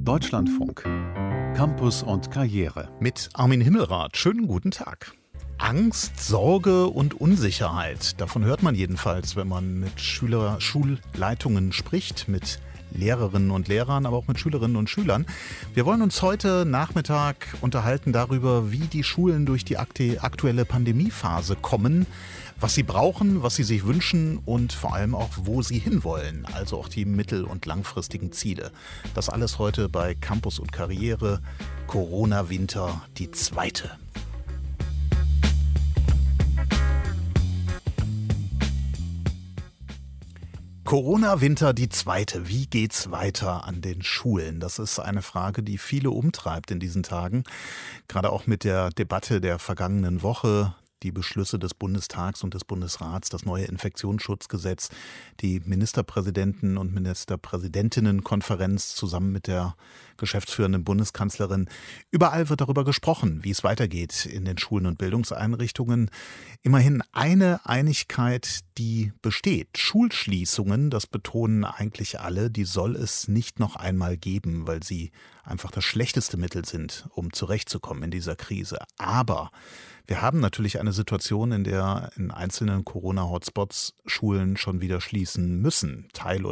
Deutschlandfunk. Campus und Karriere. Mit Armin Himmelrath. Schönen guten Tag. Angst, Sorge und Unsicherheit. Davon hört man jedenfalls, wenn man mit Schulleitungen spricht, mit Lehrerinnen und Lehrern, aber auch mit Schülerinnen und Schülern. Wir wollen uns heute Nachmittag unterhalten darüber, wie die Schulen durch die aktuelle Pandemiephase kommen, was sie brauchen, was sie sich wünschen und vor allem auch, wo sie hinwollen, also auch die mittel- und langfristigen Ziele. Das alles heute bei Campus und Karriere. Corona-Winter, die zweite. Corona-Winter, die zweite. Wie geht's weiter an den Schulen? Das ist eine Frage, die viele umtreibt in diesen Tagen. Gerade auch mit der Debatte der vergangenen Woche. Die Beschlüsse des Bundestags und des Bundesrats, das neue Infektionsschutzgesetz, die Ministerpräsidenten- und Ministerpräsidentinnenkonferenz zusammen mit der geschäftsführenden Bundeskanzlerin. Überall wird darüber gesprochen, wie es weitergeht in den Schulen und Bildungseinrichtungen. Immerhin eine Einigkeit, die besteht. Schulschließungen, das betonen eigentlich alle, die soll es nicht noch einmal geben, weil sie einfach das schlechteste Mittel sind, um zurechtzukommen in dieser Krise. Aber wir haben natürlich eine Situation, in der in einzelnen Corona-Hotspots Schulen schon wieder schließen müssen, teilweise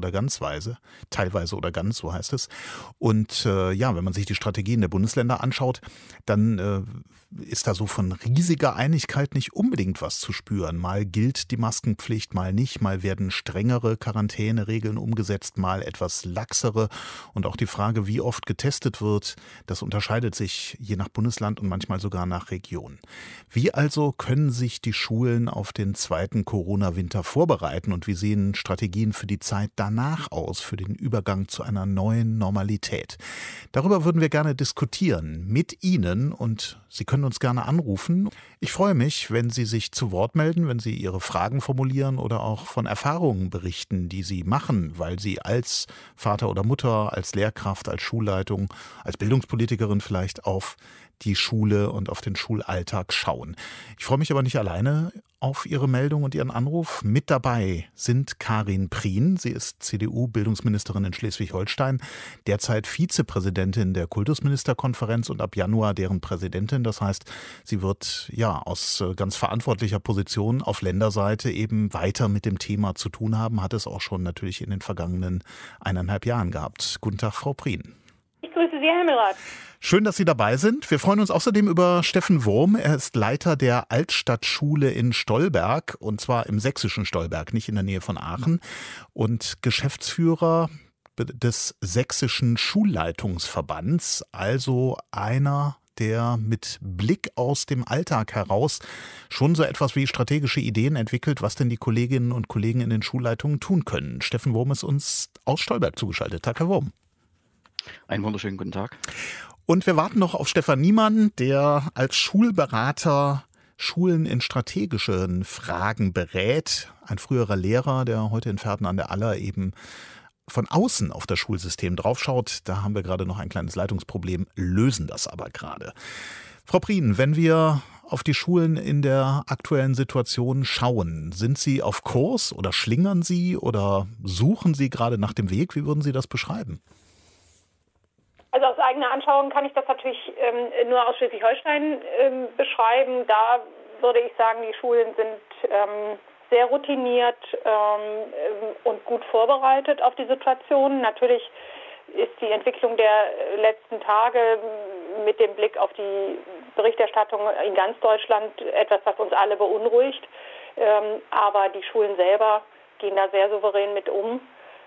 oder ganz, so heißt es. Und wenn man sich die Strategien der Bundesländer anschaut, dann ist da so von riesiger Einigkeit nicht unbedingt was zu spüren. Mal gilt die Maskenpflicht, mal nicht, mal werden strengere Quarantäneregeln umgesetzt, mal etwas laxere. Und auch die Frage, wie oft getestet wird, das unterscheidet sich je nach Bundesland und manchmal sogar nach Region. Wie also können sich die Schulen auf den zweiten Corona-Winter vorbereiten und wie sehen Strategien für die Zeit danach aus, für den Übergang zu einer neuen Normalität? Darüber würden wir gerne diskutieren mit Ihnen und Sie können uns gerne anrufen. Ich freue mich, wenn Sie sich zu Wort melden, wenn Sie Ihre Fragen formulieren oder auch von Erfahrungen berichten, die Sie machen, weil Sie als Vater oder Mutter, als Lehrkraft, als Schulleitung, als Bildungspolitikerin vielleicht auf die Schule und auf den Schulalltag schauen. Ich freue mich aber nicht alleine auf Ihre Meldung und Ihren Anruf. Mit dabei sind Karin Prien. Sie ist CDU-Bildungsministerin in Schleswig-Holstein, derzeit Vizepräsidentin der Kultusministerkonferenz und ab Januar deren Präsidentin. Das heißt, sie wird aus ganz verantwortlicher Position auf Länderseite eben weiter mit dem Thema zu tun haben, hat es auch schon natürlich in den vergangenen 1,5 Jahren gehabt. Guten Tag, Frau Prien. Ich grüße Sie, Herr Himmelrath. Schön, dass Sie dabei sind. Wir freuen uns außerdem über Steffen Wurm. Er ist Leiter der Altstadtschule in Stolberg, und zwar im sächsischen Stolberg, nicht in der Nähe von Aachen, und Geschäftsführer des Sächsischen Schulleitungsverbands, also einer, der mit Blick aus dem Alltag heraus schon so etwas wie strategische Ideen entwickelt, was denn die Kolleginnen und Kollegen in den Schulleitungen tun können. Steffen Wurm ist uns aus Stolberg zugeschaltet. Tag, Herr Wurm. Einen wunderschönen guten Tag. Und wir warten noch auf Stefan Niemann, der als Schulberater Schulen in strategischen Fragen berät. Ein früherer Lehrer, der heute in Verden an der Aller eben von außen auf das Schulsystem draufschaut. Da haben wir gerade noch ein kleines Leitungsproblem, lösen das aber gerade. Frau Prien, wenn wir auf die Schulen in der aktuellen Situation schauen, sind Sie auf Kurs oder schlingern Sie oder suchen Sie gerade nach dem Weg? Wie würden Sie das beschreiben? Also aus eigener Anschauung kann ich das natürlich nur aus Schleswig-Holstein beschreiben. Da würde ich sagen, die Schulen sind sehr routiniert und gut vorbereitet auf die Situation. Natürlich ist die Entwicklung der letzten Tage mit dem Blick auf die Berichterstattung in ganz Deutschland etwas, was uns alle beunruhigt. Aber die Schulen selber gehen da sehr souverän mit um.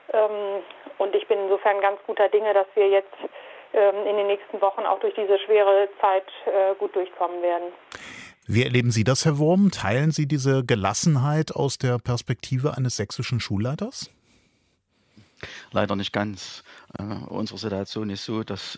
Und ich bin insofern ganz guter Dinge, dass wir jetzt in den nächsten Wochen auch durch diese schwere Zeit gut durchkommen werden. Wie erleben Sie das, Herr Wurm? Teilen Sie diese Gelassenheit aus der Perspektive eines sächsischen Schulleiters? Leider nicht ganz. Unsere Situation ist so, dass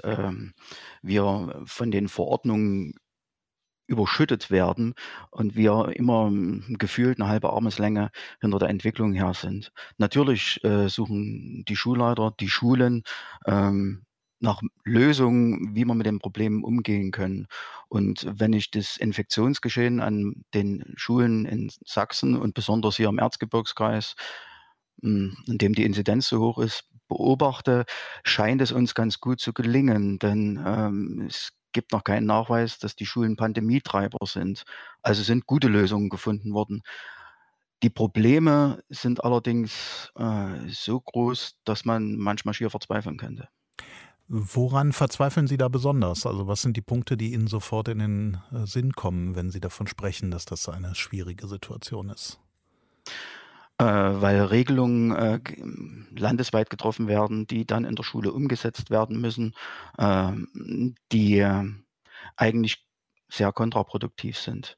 wir von den Verordnungen überschüttet werden und wir immer gefühlt eine halbe Armeslänge hinter der Entwicklung her sind. Natürlich suchen die Schulleiter, die Schulen nach Lösungen, wie wir mit den Problemen umgehen können. Und wenn ich das Infektionsgeschehen an den Schulen in Sachsen und besonders hier im Erzgebirgskreis, in dem die Inzidenz so hoch ist, beobachte, scheint es uns ganz gut zu gelingen, denn es gibt noch keinen Nachweis, dass die Schulen Pandemietreiber sind. Also sind gute Lösungen gefunden worden. Die Probleme sind allerdings so groß, dass man manchmal schier verzweifeln könnte. Woran verzweifeln Sie da besonders? Also was sind die Punkte, die Ihnen sofort in den Sinn kommen, wenn Sie davon sprechen, dass das eine schwierige Situation ist? Weil Regelungen landesweit getroffen werden, die dann in der Schule umgesetzt werden müssen, die eigentlich sehr kontraproduktiv sind.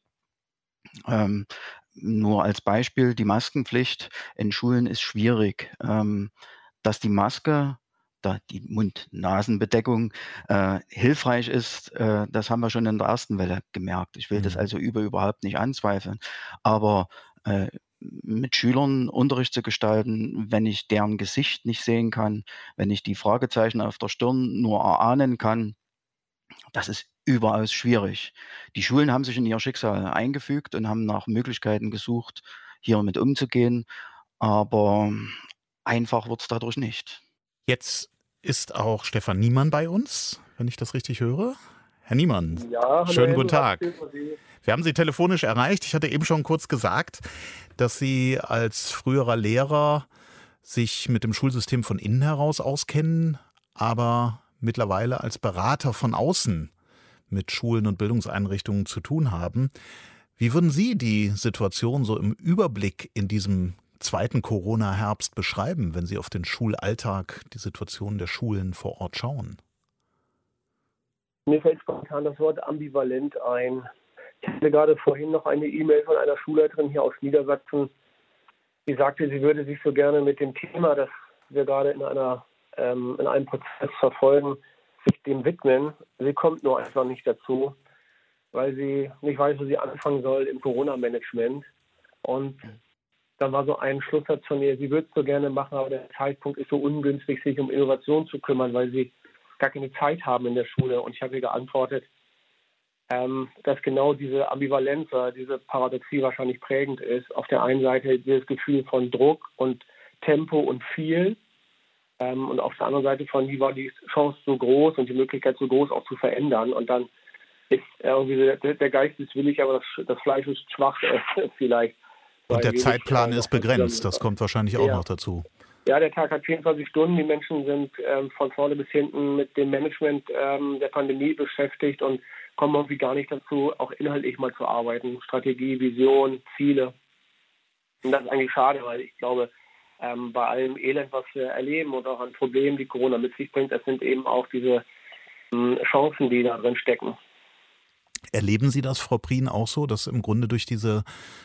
Nur als Beispiel, die Maskenpflicht in Schulen ist schwierig. Dass die Maske, da die Mund-Nasen-Bedeckung hilfreich ist, das haben wir schon in der ersten Welle gemerkt. Ich will das also überhaupt nicht anzweifeln. Aber mit Schülern Unterricht zu gestalten, wenn ich deren Gesicht nicht sehen kann, wenn ich die Fragezeichen auf der Stirn nur erahnen kann, das ist überaus schwierig. Die Schulen haben sich in ihr Schicksal eingefügt und haben nach Möglichkeiten gesucht, hier mit umzugehen, aber einfach wird es dadurch nicht. Jetzt ist auch Stefan Niemann bei uns, wenn ich das richtig höre. Herr Niemann, Ja, hallo schönen Herr guten Tag. Sie. Wir haben Sie telefonisch erreicht. Ich hatte eben schon kurz gesagt, dass Sie als früherer Lehrer sich mit dem Schulsystem von innen heraus auskennen, aber mittlerweile als Berater von außen mit Schulen und Bildungseinrichtungen zu tun haben. Wie würden Sie die Situation so im Überblick in diesem zweiten Corona-Herbst beschreiben, wenn Sie auf den Schulalltag, die Situation der Schulen vor Ort schauen? Mir fällt spontan das Wort ambivalent ein. Ich hatte gerade vorhin noch eine E-Mail von einer Schulleiterin hier aus Niedersachsen, die sagte, sie würde sich so gerne mit dem Thema, das wir gerade in einem Prozess verfolgen, sich dem widmen. Sie kommt nur einfach nicht dazu, weil sie nicht weiß, wo sie anfangen soll im Corona-Management. Und da war so ein Schlusssatz von ihr, sie würde es so gerne machen, aber der Zeitpunkt ist so ungünstig, sich um Innovation zu kümmern, weil sie gar keine Zeit haben in der Schule. Und ich habe ihr geantwortet, dass genau diese Ambivalenz, diese Paradoxie wahrscheinlich prägend ist. Auf der einen Seite dieses Gefühl von Druck und Tempo und viel und auf der anderen Seite von, wie war die Chance so groß und die Möglichkeit so groß auch zu verändern. Und dann ist irgendwie der Geist ist willig, aber das Fleisch ist schwach vielleicht. Und der Zeitplan ist begrenzt, das kommt wahrscheinlich auch noch dazu. Ja, der Tag hat 24 Stunden. Die Menschen sind von vorne bis hinten mit dem Management der Pandemie beschäftigt und kommen irgendwie gar nicht dazu, auch inhaltlich mal zu arbeiten. Strategie, Vision, Ziele. Und das ist eigentlich schade, weil ich glaube, bei allem Elend, was wir erleben und auch an Problemen, die Corona mit sich bringt, das sind eben auch diese Chancen, die da drin stecken. Erleben Sie das, Frau Prien, auch so, dass im Grunde durch diese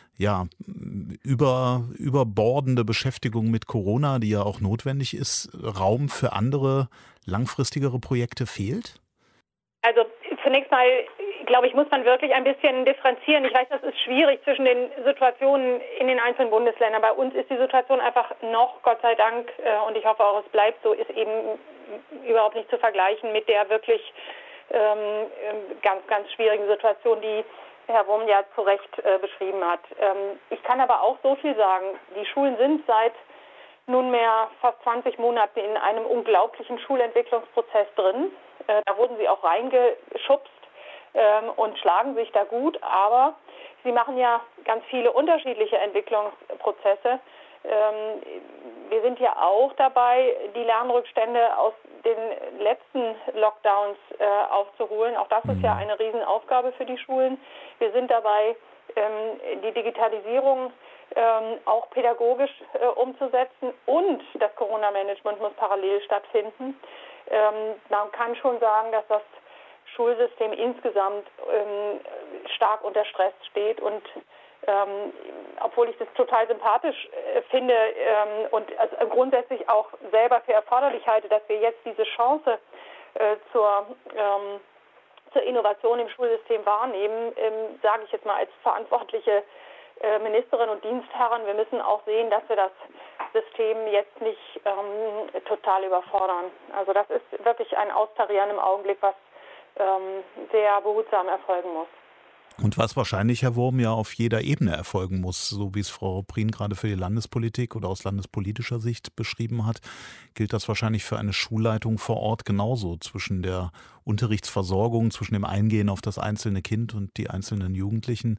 überbordende Beschäftigung mit Corona, die ja auch notwendig ist, Raum für andere, langfristigere Projekte fehlt? Also zunächst mal, glaube ich, muss man wirklich ein bisschen differenzieren. Ich weiß, das ist schwierig zwischen den Situationen in den einzelnen Bundesländern. Bei uns ist die Situation einfach noch, Gott sei Dank, und ich hoffe auch, es bleibt so, ist eben überhaupt nicht zu vergleichen mit der wirklich ganz, ganz schwierigen Situation, die Herr Wurm ja zu Recht beschrieben hat. Ich kann aber auch so viel sagen. Die Schulen sind seit nunmehr fast 20 Monaten in einem unglaublichen Schulentwicklungsprozess drin. Da wurden sie auch reingeschubst und schlagen sich da gut. Aber sie machen ja ganz viele unterschiedliche Entwicklungsprozesse. Wir sind ja auch dabei, die Lernrückstände aus den letzten Lockdowns aufzuholen. Auch das ist ja eine Riesenaufgabe für die Schulen. Wir sind dabei, die Digitalisierung auch pädagogisch umzusetzen und das Corona-Management muss parallel stattfinden. Man kann schon sagen, dass das Schulsystem insgesamt stark unter Stress steht und obwohl ich das total sympathisch finde und also grundsätzlich auch selber für erforderlich halte, dass wir jetzt diese Chance zur Innovation im Schulsystem wahrnehmen, sage ich jetzt mal als verantwortliche Ministerin und Dienstherren, wir müssen auch sehen, dass wir das System jetzt nicht total überfordern. Also das ist wirklich ein Austarieren im Augenblick, was sehr behutsam erfolgen muss. Und was wahrscheinlich, Herr Wurm, ja auf jeder Ebene erfolgen muss, so wie es Frau Prien gerade für die Landespolitik oder aus landespolitischer Sicht beschrieben hat, gilt das wahrscheinlich für eine Schulleitung vor Ort genauso, zwischen der Unterrichtsversorgung, zwischen dem Eingehen auf das einzelne Kind und die einzelnen Jugendlichen,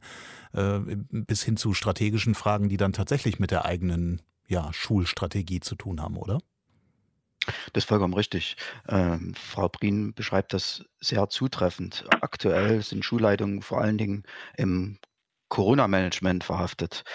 bis hin zu strategischen Fragen, die dann tatsächlich mit der eigenen Schulstrategie zu tun haben, oder? Das ist vollkommen richtig. Frau Prien beschreibt das sehr zutreffend. Aktuell sind Schulleitungen vor allen Dingen im Corona-Management verhaftet.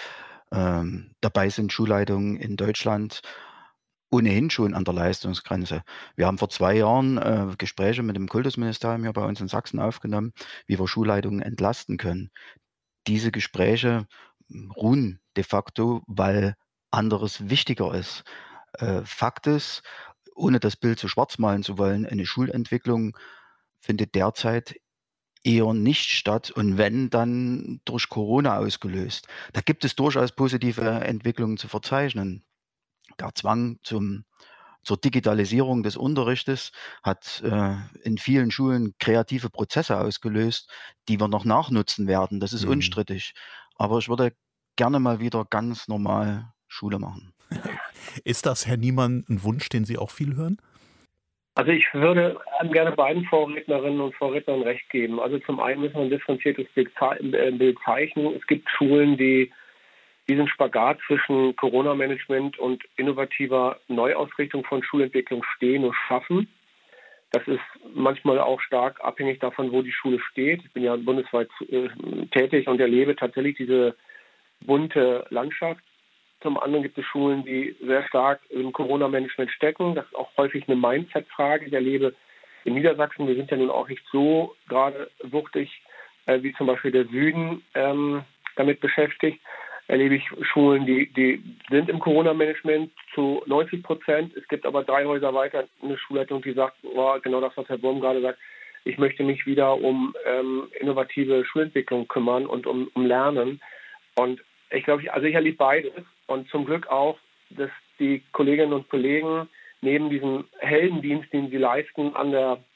Dabei sind Schulleitungen in Deutschland ohnehin schon an der Leistungsgrenze. Wir haben vor 2 Jahren Gespräche mit dem Kultusministerium hier bei uns in Sachsen aufgenommen, wie wir Schulleitungen entlasten können. Diese Gespräche ruhen de facto, weil anderes wichtiger ist. Fakt ist, ohne das Bild zu schwarz malen zu wollen, eine Schulentwicklung findet derzeit eher nicht statt und wenn, dann durch Corona ausgelöst. Da gibt es durchaus positive Entwicklungen zu verzeichnen. Der Zwang zur Digitalisierung des Unterrichtes hat in vielen Schulen kreative Prozesse ausgelöst, die wir noch nachnutzen werden. Das ist unstrittig. Aber ich würde gerne mal wieder ganz normal Schule machen. Ist das, Herr Niemann, ein Wunsch, den Sie auch viel hören? Also ich würde gerne beiden Vorrednerinnen und Vorrednern recht geben. Also zum einen müssen wir ein differenziertes Bild zeichnen. Es gibt Schulen, die diesen Spagat zwischen Corona-Management und innovativer Neuausrichtung von Schulentwicklung stehen und schaffen. Das ist manchmal auch stark abhängig davon, wo die Schule steht. Ich bin ja bundesweit tätig und erlebe tatsächlich diese bunte Landschaft. Zum anderen gibt es Schulen, die sehr stark im Corona-Management stecken. Das ist auch häufig eine Mindset-Frage. Ich erlebe in Niedersachsen, wir sind ja nun auch nicht so gerade wuchtig, wie zum Beispiel der Süden damit beschäftigt, erlebe ich Schulen, die sind im Corona-Management zu 90%. Es gibt aber 3 Häuser weiter eine Schulleitung, die sagt, genau das, was Herr Wurm gerade sagt, ich möchte mich wieder um innovative Schulentwicklung kümmern und um Lernen. Und ich glaube, ich erlebe beides. Und zum Glück auch, dass die Kolleginnen und Kollegen neben diesem Heldendienst, den sie leisten, an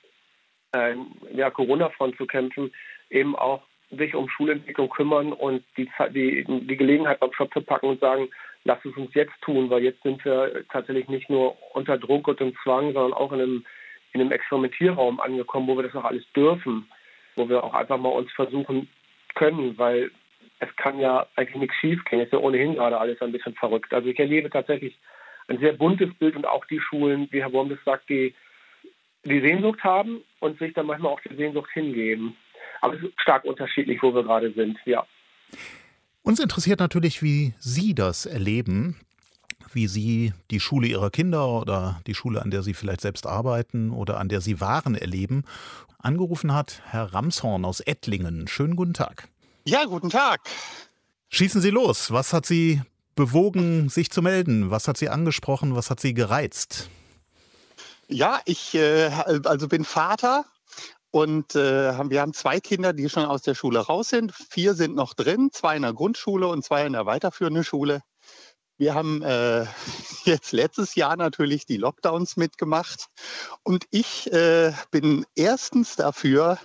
der Corona-Front zu kämpfen, eben auch sich um Schulentwicklung kümmern und die Gelegenheit beim Schopf zu packen und sagen, lass es uns jetzt tun, weil jetzt sind wir tatsächlich nicht nur unter Druck und im Zwang, sondern auch in einem Experimentierraum angekommen, wo wir das auch alles dürfen, wo wir auch einfach mal uns versuchen können, weil es kann ja eigentlich nichts schief gehen. Es ist ja ohnehin gerade alles ein bisschen verrückt. Also ich erlebe tatsächlich ein sehr buntes Bild und auch die Schulen, wie Herr Wurm das sagt, die Sehnsucht haben und sich dann manchmal auch der Sehnsucht hingeben. Aber es ist stark unterschiedlich, wo wir gerade sind, ja. Uns interessiert natürlich, wie Sie das erleben, wie Sie die Schule Ihrer Kinder oder die Schule, an der Sie vielleicht selbst arbeiten oder an der Sie waren, erleben. Angerufen hat Herr Ramshorn aus Ettlingen. Schönen guten Tag. Ja, guten Tag. Schießen Sie los. Was hat Sie bewogen, sich zu melden? Was hat Sie angesprochen? Was hat Sie gereizt? Ja, ich bin Vater und wir haben 2 Kinder, die schon aus der Schule raus sind. 4 sind noch drin, 2 in der Grundschule und 2 in der weiterführenden Schule. Wir haben jetzt letztes Jahr natürlich die Lockdowns mitgemacht und ich bin erstens dafür,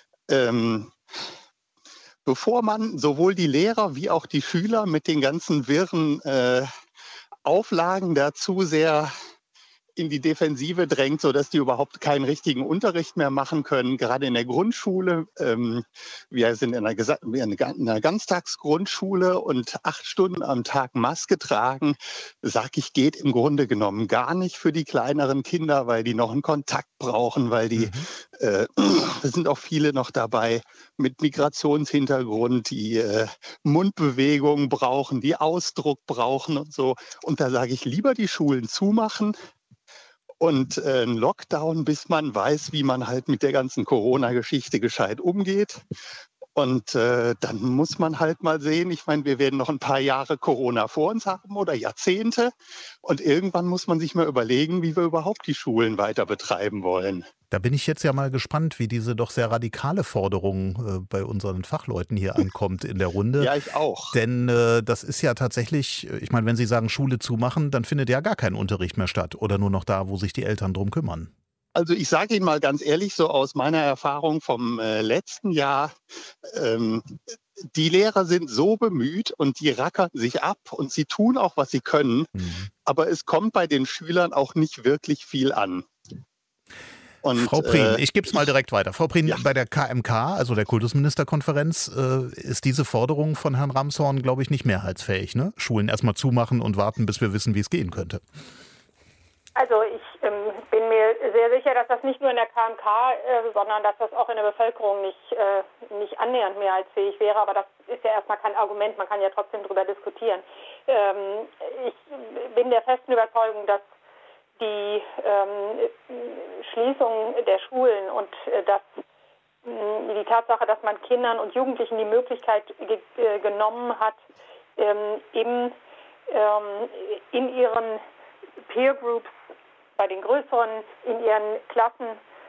bevor man sowohl die Lehrer wie auch die Schüler mit den ganzen wirren Auflagen dazu sehr in die Defensive drängt, sodass die überhaupt keinen richtigen Unterricht mehr machen können. Gerade in der Grundschule. Wir sind in einer Ganztagsgrundschule und 8 Stunden am Tag Maske tragen, sag ich, geht im Grunde genommen gar nicht für die kleineren Kinder, weil die noch einen Kontakt brauchen, weil die, es sind auch viele noch dabei mit Migrationshintergrund, die Mundbewegungen brauchen, die Ausdruck brauchen und so. Und da sage ich, lieber die Schulen zumachen, und ein Lockdown, bis man weiß, wie man halt mit der ganzen Corona-Geschichte gescheit umgeht. Und dann muss man halt mal sehen, ich meine, wir werden noch ein paar Jahre Corona vor uns haben oder Jahrzehnte. Und irgendwann muss man sich mal überlegen, wie wir überhaupt die Schulen weiter betreiben wollen. Da bin ich jetzt ja mal gespannt, wie diese doch sehr radikale Forderung bei unseren Fachleuten hier ankommt in der Runde. Ja, ich auch. Denn das ist ja tatsächlich, ich meine, wenn Sie sagen Schule zumachen, dann findet ja gar kein Unterricht mehr statt oder nur noch da, wo sich die Eltern drum kümmern. Also ich sage Ihnen mal ganz ehrlich, so aus meiner Erfahrung vom letzten Jahr, die Lehrer sind so bemüht und die rackern sich ab und sie tun auch, was sie können, aber es kommt bei den Schülern auch nicht wirklich viel an. Und, Frau Prien, ich gebe es mal direkt weiter. Frau Prien, ja. bei der KMK, also der Kultusministerkonferenz, ist diese Forderung von Herrn Ramshorn, glaube ich, nicht mehrheitsfähig, ne? Schulen erstmal zumachen und warten, bis wir wissen, wie es gehen könnte. Also ich bin mir sehr sicher, dass das nicht nur in der KMK, sondern dass das auch in der Bevölkerung nicht annähernd mehrheitsfähig wäre. Aber das ist ja erstmal kein Argument, man kann ja trotzdem darüber diskutieren. Ich bin der festen Überzeugung, dass die Schließung der Schulen und die Tatsache, dass man Kindern und Jugendlichen die Möglichkeit genommen hat, in ihren Peer Groups, bei den Größeren, in ihren Klassen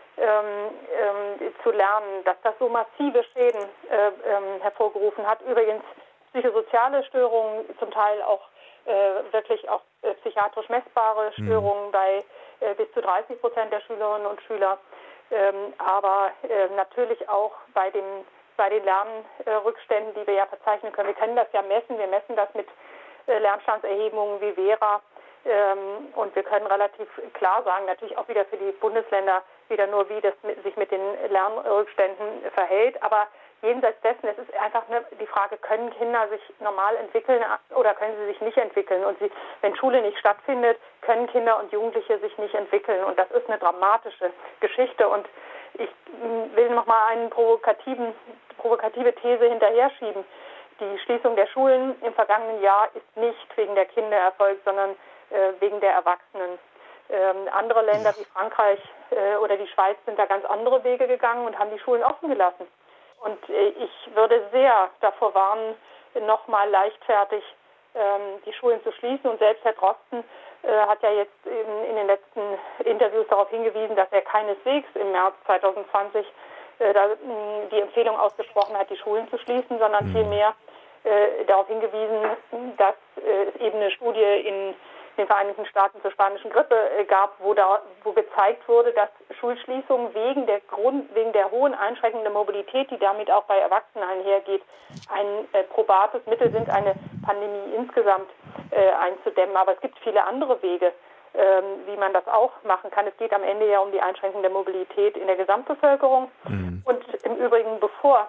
zu lernen, dass das so massive Schäden hervorgerufen hat. Übrigens psychosoziale Störungen, zum Teil auch wirklich auch psychiatrisch messbare Störungen bei bis zu 30% der Schülerinnen und Schüler, aber natürlich auch bei den Lernrückständen, die wir ja verzeichnen können. Wir können das ja messen, wir messen das mit Lernstandserhebungen wie Vera, und wir können relativ klar sagen, natürlich auch wieder für die Bundesländer wieder nur, wie das sich mit den Lernrückständen verhält, aber jenseits dessen, es ist einfach die Frage, können Kinder sich normal entwickeln oder können sie sich nicht entwickeln? Und wenn Schule nicht stattfindet, können Kinder und Jugendliche sich nicht entwickeln. Und das ist eine dramatische Geschichte. Und ich will noch mal eine provokative These hinterher schieben. Die Schließung der Schulen im vergangenen Jahr ist nicht wegen der Kinder erfolgt, sondern wegen der Erwachsenen. Andere Länder wie Frankreich oder die Schweiz sind da ganz andere Wege gegangen und haben die Schulen offen gelassen. Und ich würde sehr davor warnen, nochmal leichtfertig die Schulen zu schließen. Und selbst Herr Drosten hat ja jetzt in den letzten Interviews darauf hingewiesen, dass er keineswegs im März 2020 die Empfehlung ausgesprochen hat, die Schulen zu schließen, sondern vielmehr darauf hingewiesen, dass es eben eine Studie in den Vereinigten Staaten zur spanischen Grippe gab, wo gezeigt wurde, dass Schulschließungen wegen der hohen Einschränkung der Mobilität, die damit auch bei Erwachsenen einhergeht, ein probates Mittel sind, eine Pandemie insgesamt einzudämmen. Aber es gibt viele andere Wege, wie man das auch machen kann. Es geht am Ende ja um die Einschränkung der Mobilität in der Gesamtbevölkerung. Und im Übrigen, bevor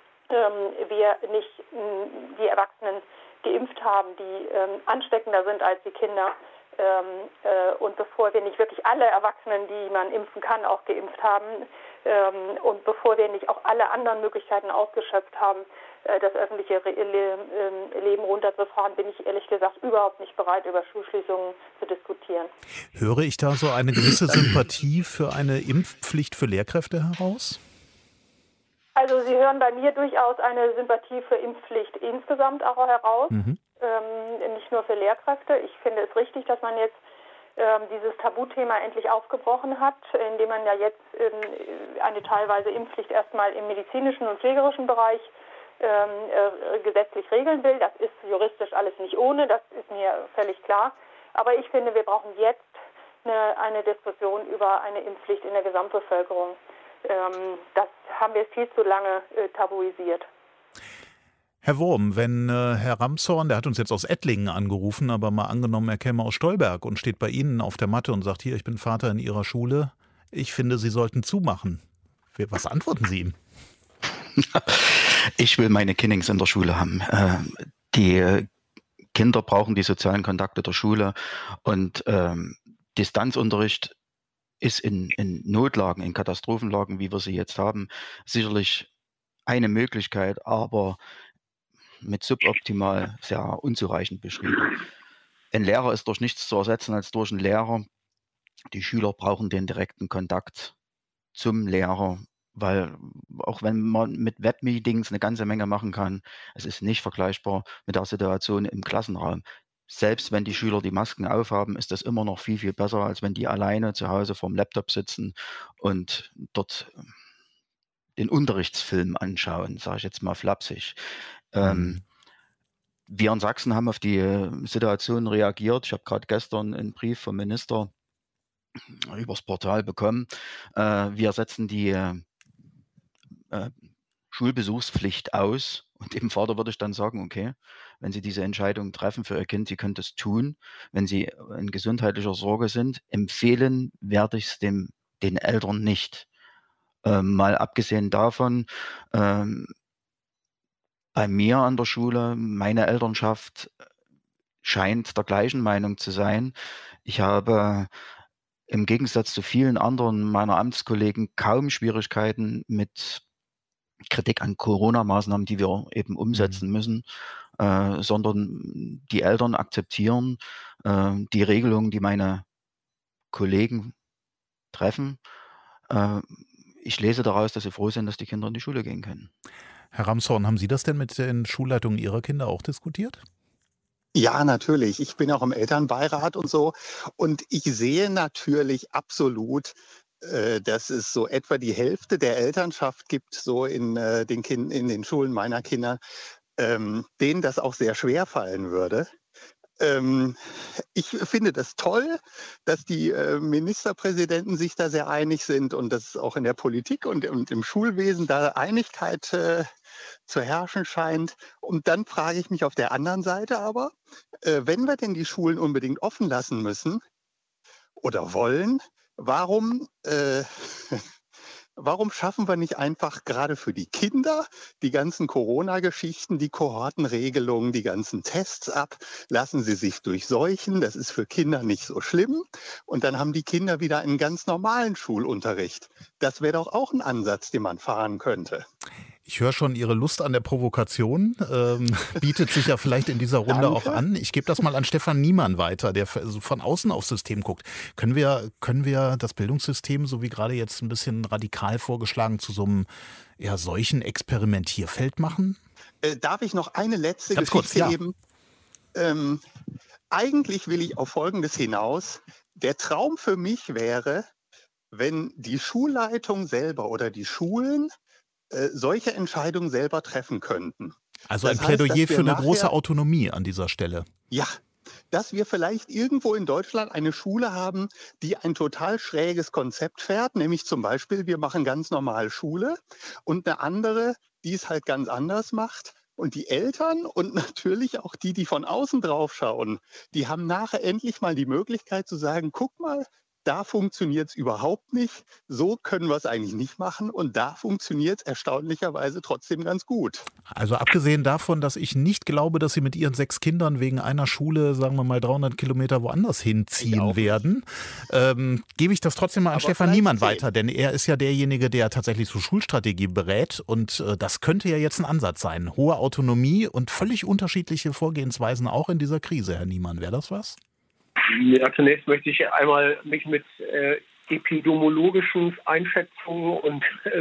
wir nicht die Erwachsenen geimpft haben, die ansteckender sind als die Kinder, und bevor wir nicht wirklich alle Erwachsenen, die man impfen kann, auch geimpft haben, und bevor wir nicht auch alle anderen Möglichkeiten ausgeschöpft haben, das öffentliche Leben runterzufahren, bin ich ehrlich gesagt überhaupt nicht bereit, über Schulschließungen zu diskutieren. Höre ich da so eine gewisse Sympathie für eine Impfpflicht für Lehrkräfte heraus? Also Sie hören bei mir durchaus eine Sympathie für Impfpflicht insgesamt auch heraus, nicht nur für Lehrkräfte. Ich finde es richtig, dass man jetzt dieses Tabuthema endlich aufgebrochen hat, indem man ja jetzt eine teilweise Impfpflicht erstmal im medizinischen und pflegerischen Bereich gesetzlich regeln will. Das ist juristisch alles nicht ohne, das ist mir völlig klar. Aber ich finde, wir brauchen jetzt eine Diskussion über eine Impfpflicht in der Gesamtbevölkerung. Das haben wir viel zu lange tabuisiert. Herr Wurm, wenn Herr Ramshorn, der hat uns jetzt aus Ettlingen angerufen, aber mal angenommen, er käme aus Stolberg und steht bei Ihnen auf der Matte und sagt, hier, ich bin Vater in Ihrer Schule, ich finde, Sie sollten zumachen. Was antworten Sie ihm? Ich will meine Kinnings in der Schule haben. Die Kinder brauchen die sozialen Kontakte der Schule und Distanzunterricht ist in Notlagen, in Katastrophenlagen, wie wir sie jetzt haben, sicherlich eine Möglichkeit, aber mit suboptimal sehr unzureichend beschrieben. Ein Lehrer ist durch nichts zu ersetzen als durch einen Lehrer. Die Schüler brauchen den direkten Kontakt zum Lehrer, weil auch wenn man mit Webmeetings eine ganze Menge machen kann, es ist nicht vergleichbar mit der Situation im Klassenraum. Selbst wenn die Schüler die Masken aufhaben, ist das immer noch viel, viel besser, als wenn die alleine zu Hause vorm Laptop sitzen und dort den Unterrichtsfilm anschauen, sage ich jetzt mal flapsig. Wir in Sachsen haben auf die Situation reagiert. Ich habe gerade gestern einen Brief vom Minister übers Portal bekommen. Wir setzen die Schulbesuchspflicht aus und dem Vater würde ich dann sagen, okay, wenn Sie diese Entscheidung treffen für Ihr Kind, Sie können das tun. Wenn Sie in gesundheitlicher Sorge sind, empfehlen werde ich es den Eltern nicht. Mal abgesehen davon, bei mir an der Schule, meine Elternschaft scheint der gleichen Meinung zu sein. Ich habe im Gegensatz zu vielen anderen meiner Amtskollegen kaum Schwierigkeiten mit Kritik an Corona-Maßnahmen, die wir eben umsetzen müssen, sondern die Eltern akzeptieren die Regelungen, die meine Kollegen treffen. Ich lese daraus, dass sie froh sind, dass die Kinder in die Schule gehen können. Herr Ramshorn, haben Sie das denn mit den Schulleitungen Ihrer Kinder auch diskutiert? Ja, natürlich. Ich bin auch im Elternbeirat und so. Und ich sehe natürlich absolut, dass es so etwa die Hälfte der Elternschaft gibt, so in den Schulen meiner Kinder, denen das auch sehr schwer fallen würde. Ich finde das toll, dass die Ministerpräsidenten sich da sehr einig sind und dass auch in der Politik und im Schulwesen da Einigkeit zu herrschen scheint. Und dann frage ich mich auf der anderen Seite aber, wenn wir denn die Schulen unbedingt offen lassen müssen oder wollen, warum schaffen wir nicht einfach gerade für die Kinder die ganzen Corona-Geschichten, die Kohortenregelungen, die ganzen Tests ab, lassen sie sich durchseuchen, das ist für Kinder nicht so schlimm und dann haben die Kinder wieder einen ganz normalen Schulunterricht. Das wäre doch auch ein Ansatz, den man fahren könnte. Ich höre schon Ihre Lust an der Provokation, bietet sich ja vielleicht in dieser Runde auch an. Ich gebe das mal an Stefan Niemann weiter, der von außen aufs System guckt. Können wir das Bildungssystem, so wie gerade jetzt ein bisschen radikal vorgeschlagen, zu so einem solchen Experimentierfeld machen? Darf ich noch eine letzte Ganz Geschichte kurz, ja. geben? Eigentlich will ich auf Folgendes hinaus. Der Traum für mich wäre, wenn die Schulleitung selber oder die Schulen solche Entscheidungen selber treffen könnten. Also ein Plädoyer für eine große Autonomie an dieser Stelle. Ja, dass wir vielleicht irgendwo in Deutschland eine Schule haben, die ein total schräges Konzept fährt, nämlich zum Beispiel, wir machen ganz normal Schule und eine andere, die es halt ganz anders macht. Und die Eltern und natürlich auch die von außen drauf schauen, die haben nachher endlich mal die Möglichkeit zu sagen, guck mal, da funktioniert es überhaupt nicht, so können wir es eigentlich nicht machen und da funktioniert es erstaunlicherweise trotzdem ganz gut. Also abgesehen davon, dass ich nicht glaube, dass Sie mit Ihren 6 Kindern wegen einer Schule, sagen wir mal 300 Kilometer woanders hinziehen werden, gebe ich das trotzdem mal an Stefan Niemann weiter, denn er ist ja derjenige, der tatsächlich zur Schulstrategie berät und das könnte ja jetzt ein Ansatz sein. Hohe Autonomie und völlig unterschiedliche Vorgehensweisen auch in dieser Krise, Herr Niemann. Wäre das was? Ja, zunächst möchte ich einmal mich mit epidemiologischen Einschätzungen und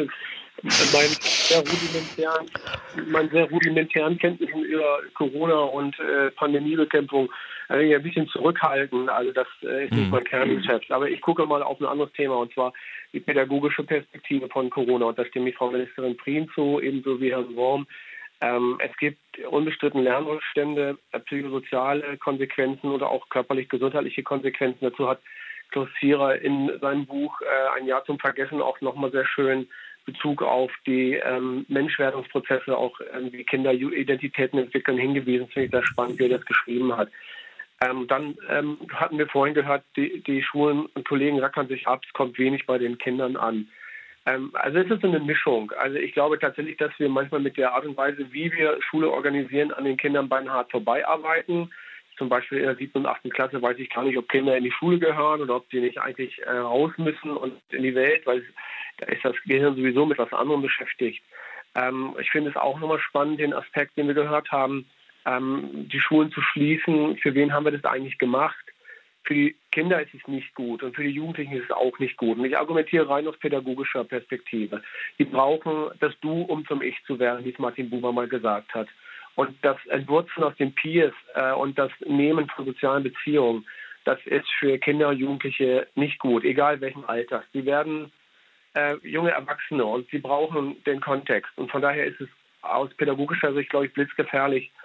meinen sehr rudimentären Kenntnissen über Corona und Pandemiebekämpfung ein bisschen zurückhalten. Also das ist nicht mein Kerngeschäft. Aber ich gucke mal auf ein anderes Thema, und zwar die pädagogische Perspektive von Corona. Und da stimme ich Frau Ministerin Prien zu, ebenso wie Herrn Worm. Es gibt unbestritten Lernrückstände, psychosoziale Konsequenzen oder auch körperlich-gesundheitliche Konsequenzen. Dazu hat Klaus Vierer in seinem Buch Ein Jahr zum Vergessen auch nochmal sehr schön Bezug auf die Menschwerdungsprozesse, auch wie Kinder Identitäten entwickeln, hingewiesen. Das finde ich sehr spannend, wie er das geschrieben hat. Dann hatten wir vorhin gehört, die Schulen und Kollegen rackern sich ab, es kommt wenig bei den Kindern an. Also es ist so eine Mischung. Also ich glaube tatsächlich, dass wir manchmal mit der Art und Weise, wie wir Schule organisieren, an den Kindern beinhart vorbeiarbeiten. Zum Beispiel in der 7. und 8. Klasse weiß ich gar nicht, ob Kinder in die Schule gehören oder ob sie nicht eigentlich raus müssen und in die Welt, weil da ist das Gehirn sowieso mit was anderem beschäftigt. Ich finde es auch nochmal spannend, den Aspekt, den wir gehört haben, die Schulen zu schließen. Für wen haben wir das eigentlich gemacht? Für die Kinder ist es nicht gut und für die Jugendlichen ist es auch nicht gut. Und ich argumentiere rein aus pädagogischer Perspektive. Die brauchen das Du, um zum Ich zu werden, wie es Martin Buber mal gesagt hat. Und das Entwurzeln aus den Peers und das Nehmen von sozialen Beziehungen, das ist für Kinder und Jugendliche nicht gut, egal welchen Alters. Sie werden junge Erwachsene und sie brauchen den Kontext. Und von daher ist es aus pädagogischer Sicht, glaube ich, blitzgefährlich,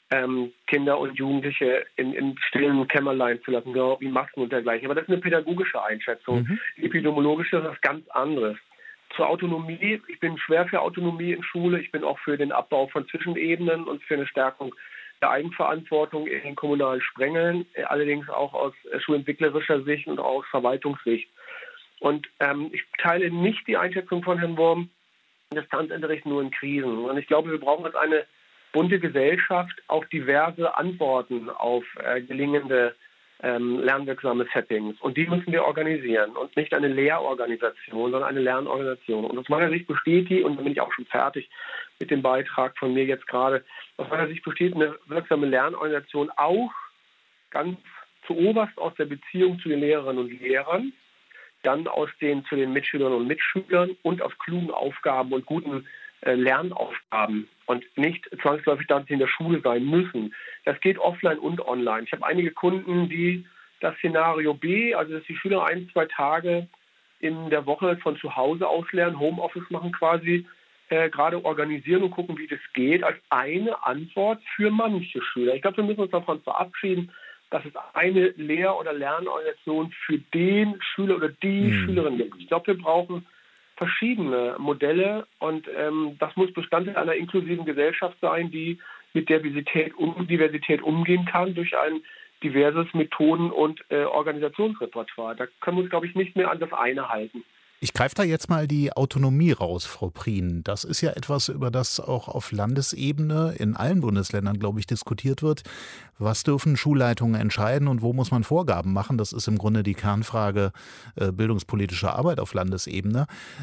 Kinder und Jugendliche in stillen Kämmerlein zu lassen, genau wie Masken und dergleichen. Aber das ist eine pädagogische Einschätzung. Epidemiologische ist was ganz anderes. Zur Autonomie, ich bin schwer für Autonomie in Schule, ich bin auch für den Abbau von Zwischenebenen und für eine Stärkung der Eigenverantwortung in den kommunalen Sprengeln, allerdings auch aus schulentwicklerischer Sicht und auch aus Verwaltungssicht. Und ich teile nicht die Einschätzung von Herrn Wurm, Distanzunterricht nur in Krisen. Und ich glaube, wir brauchen als eine bunte Gesellschaft auch diverse Antworten auf gelingende lernwirksame Settings. Und die müssen wir organisieren und nicht eine Lehrorganisation, sondern eine Lernorganisation. Und aus meiner Sicht besteht die, und da bin ich auch schon fertig mit dem Beitrag von mir jetzt gerade, aus meiner Sicht besteht eine wirksame Lernorganisation auch ganz zuoberst aus der Beziehung zu den Lehrerinnen und Lehrern, dann zu den Mitschülerinnen und Mitschülern und aus klugen Aufgaben und guten Lernaufgaben und nicht zwangsläufig, dass sie in der Schule sein müssen. Das geht offline und online. Ich habe einige Kunden, die das Szenario B, also dass die Schüler 1-2 Tage in der Woche von zu Hause aus lernen, Homeoffice machen quasi, gerade organisieren und gucken, wie das geht, als eine Antwort für manche Schüler. Ich glaube, wir müssen uns davon verabschieden, dass es eine Lehr- oder Lernorganisation für den Schüler oder die Schülerin gibt. Ich glaube, wir brauchen verschiedene Modelle und das muss Bestandteil einer inklusiven Gesellschaft sein, die mit Diversität umgehen kann durch ein diverses Methoden- und Organisationsrepertoire. Da können wir uns, glaube ich, nicht mehr an das eine halten. Ich greife da jetzt mal die Autonomie raus, Frau Prien. Das ist ja etwas, über das auch auf Landesebene in allen Bundesländern, glaube ich, diskutiert wird. Was dürfen Schulleitungen entscheiden und wo muss man Vorgaben machen? Das ist im Grunde die Kernfrage bildungspolitischer Arbeit auf Landesebene.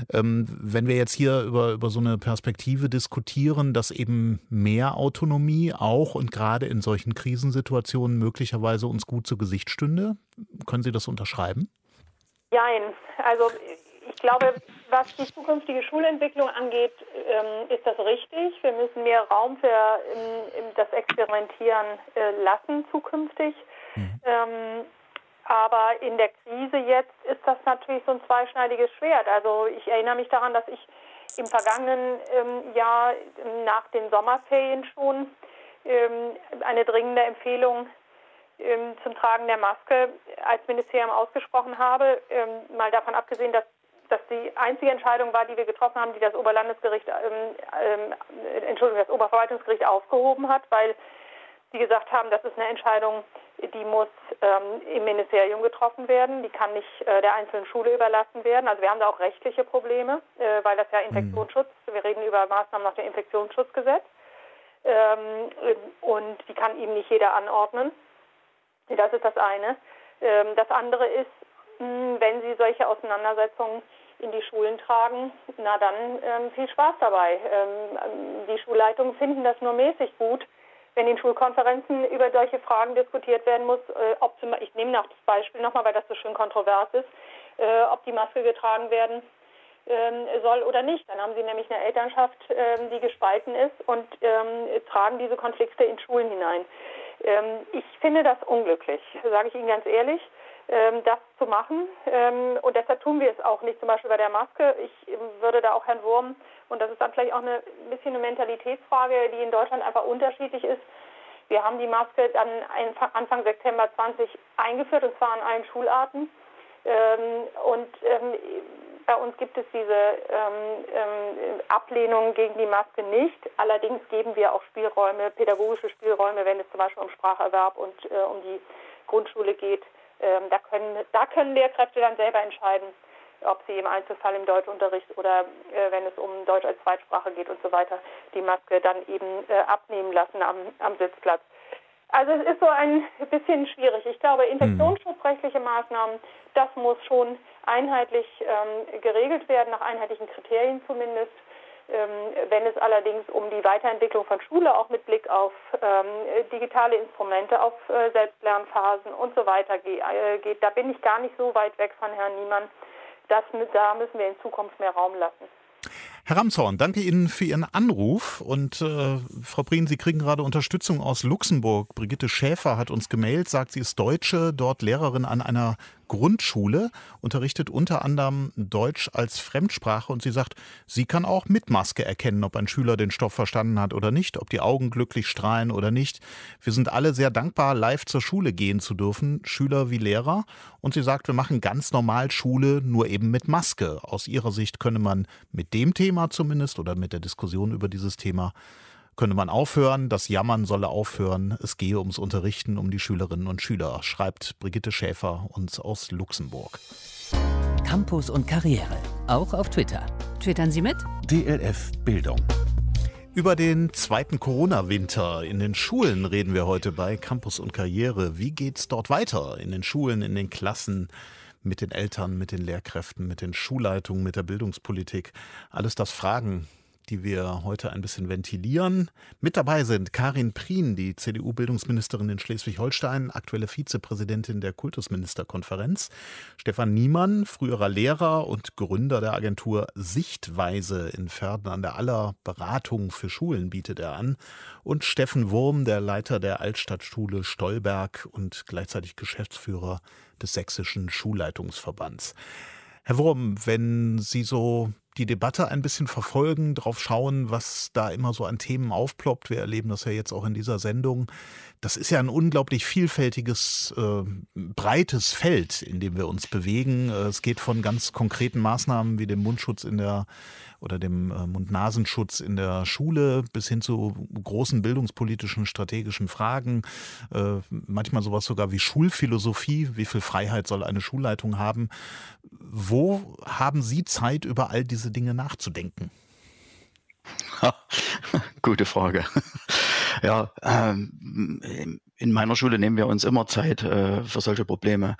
Wenn wir jetzt hier über so eine Perspektive diskutieren, dass eben mehr Autonomie auch und gerade in solchen Krisensituationen möglicherweise uns gut zu Gesicht stünde, können Sie das unterschreiben? Nein, also ich glaube, was die zukünftige Schulentwicklung angeht, ist das richtig. Wir müssen mehr Raum für das Experimentieren lassen zukünftig. Aber in der Krise jetzt ist das natürlich so ein zweischneidiges Schwert. Also ich erinnere mich daran, dass ich im vergangenen Jahr nach den Sommerferien schon eine dringende Empfehlung zum Tragen der Maske als Ministerium ausgesprochen habe. Mal davon abgesehen, dass die einzige Entscheidung war, die wir getroffen haben, die das das Oberverwaltungsgericht aufgehoben hat, weil die gesagt haben, das ist eine Entscheidung, die muss im Ministerium getroffen werden, die kann nicht der einzelnen Schule überlassen werden. Also wir haben da auch rechtliche Probleme, weil das ja Infektionsschutz, wir reden über Maßnahmen nach dem Infektionsschutzgesetz und die kann eben nicht jeder anordnen. Das ist das eine. Das andere ist, wenn Sie solche Auseinandersetzungen in die Schulen tragen, na dann viel Spaß dabei. Die Schulleitungen finden das nur mäßig gut, wenn in Schulkonferenzen über solche Fragen diskutiert werden muss, ich nehme noch das Beispiel nochmal, weil das so schön kontrovers ist, ob die Maske getragen werden soll oder nicht. Dann haben Sie nämlich eine Elternschaft, die gespalten ist und tragen diese Konflikte in Schulen hinein. Ich finde das unglücklich, sage ich Ihnen ganz ehrlich, das zu machen. Und deshalb tun wir es auch nicht, zum Beispiel bei der Maske. Ich würde da auch Herrn Wurm, und das ist dann vielleicht auch ein bisschen eine Mentalitätsfrage, die in Deutschland einfach unterschiedlich ist. Wir haben die Maske dann Anfang September 20 eingeführt, und zwar an allen Schularten. Bei uns gibt es diese Ablehnung gegen die Maske nicht. Allerdings geben wir auch Spielräume, pädagogische Spielräume, wenn es zum Beispiel um Spracherwerb und um die Grundschule geht. Da können Lehrkräfte dann selber entscheiden, ob sie im Einzelfall im Deutschunterricht oder wenn es um Deutsch als Zweitsprache geht und so weiter, die Maske dann eben abnehmen lassen am Sitzplatz. Also es ist so ein bisschen schwierig. Ich glaube, infektionsschutzrechtliche Maßnahmen, das muss schon einheitlich geregelt werden, nach einheitlichen Kriterien zumindest. Wenn es allerdings um die Weiterentwicklung von Schule auch mit Blick auf digitale Instrumente, auf Selbstlernphasen und so weiter geht, da bin ich gar nicht so weit weg von Herrn Niemann. Da müssen wir in Zukunft mehr Raum lassen. Herr Ramshorn, danke Ihnen für Ihren Anruf. Und Frau Prien, Sie kriegen gerade Unterstützung aus Luxemburg. Brigitte Schäfer hat uns gemailt, sagt, sie ist Deutsche, dort Lehrerin an einer Grundschule, unterrichtet unter anderem Deutsch als Fremdsprache und sie sagt, sie kann auch mit Maske erkennen, ob ein Schüler den Stoff verstanden hat oder nicht, ob die Augen glücklich strahlen oder nicht. Wir sind alle sehr dankbar, live zur Schule gehen zu dürfen, Schüler wie Lehrer. Und sie sagt, wir machen ganz normal Schule, nur eben mit Maske. Aus ihrer Sicht könne man mit dem Thema zumindest oder mit der Diskussion über dieses Thema könne man aufhören, das Jammern solle aufhören, es gehe ums Unterrichten, um die Schülerinnen und Schüler, schreibt Brigitte Schäfer uns aus Luxemburg. Campus und Karriere, auch auf Twitter. Twittern Sie mit? DLF Bildung. Über den zweiten Corona-Winter in den Schulen reden wir heute bei Campus und Karriere. Wie geht's dort weiter? In den Schulen, in den Klassen, mit den Eltern, mit den Lehrkräften, mit den Schulleitungen, mit der Bildungspolitik? Alles das Fragen, die wir heute ein bisschen ventilieren. Mit dabei sind Karin Prien, die CDU-Bildungsministerin in Schleswig-Holstein, aktuelle Vizepräsidentin der Kultusministerkonferenz, Stefan Niemann, früherer Lehrer und Gründer der Agentur Sichtweise in Verden an der Aller, Beratung für Schulen bietet er an, und Steffen Wurm, der Leiter der Altstadtschule Stolberg und gleichzeitig Geschäftsführer des Sächsischen Schulleitungsverbands. Herr Wurm, wenn Sie so die Debatte ein bisschen verfolgen, drauf schauen, was da immer so an Themen aufploppt. Wir erleben das ja jetzt auch in dieser Sendung. Das ist ja ein unglaublich vielfältiges, breites Feld, in dem wir uns bewegen. Es geht von ganz konkreten Maßnahmen wie dem Mundschutz oder dem Mund-Nasenschutz in der Schule bis hin zu großen bildungspolitischen, strategischen Fragen. Manchmal sowas sogar wie Schulphilosophie. Wie viel Freiheit soll eine Schulleitung haben? Wo haben Sie Zeit, über all diese Dinge nachzudenken? Gute Frage. Ja, in meiner Schule nehmen wir uns immer Zeit für solche Probleme.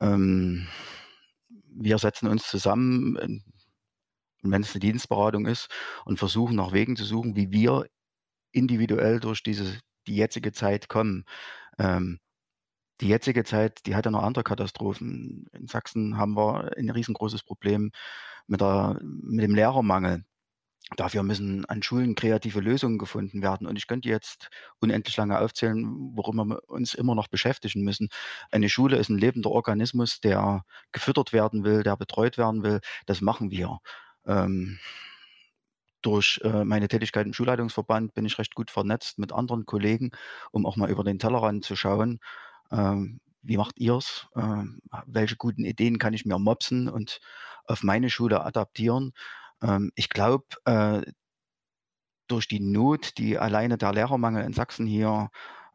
Wir setzen uns zusammen, wenn es eine Dienstberatung ist, und versuchen nach Wegen zu suchen, wie wir individuell durch die jetzige Zeit kommen. Die jetzige Zeit, die hat ja noch andere Katastrophen. In Sachsen haben wir ein riesengroßes Problem mit dem Lehrermangel. Dafür müssen an Schulen kreative Lösungen gefunden werden. Und ich könnte jetzt unendlich lange aufzählen, worüber wir uns immer noch beschäftigen müssen. Eine Schule ist ein lebender Organismus, der gefüttert werden will, der betreut werden will. Das machen wir. Durch meine Tätigkeit im Schulleitungsverband bin ich recht gut vernetzt mit anderen Kollegen, um auch mal über den Tellerrand zu schauen. Wie macht ihr's? Welche guten Ideen kann ich mir mopsen und auf meine Schule adaptieren? Ich glaube, durch die Not, die alleine der Lehrermangel in Sachsen hier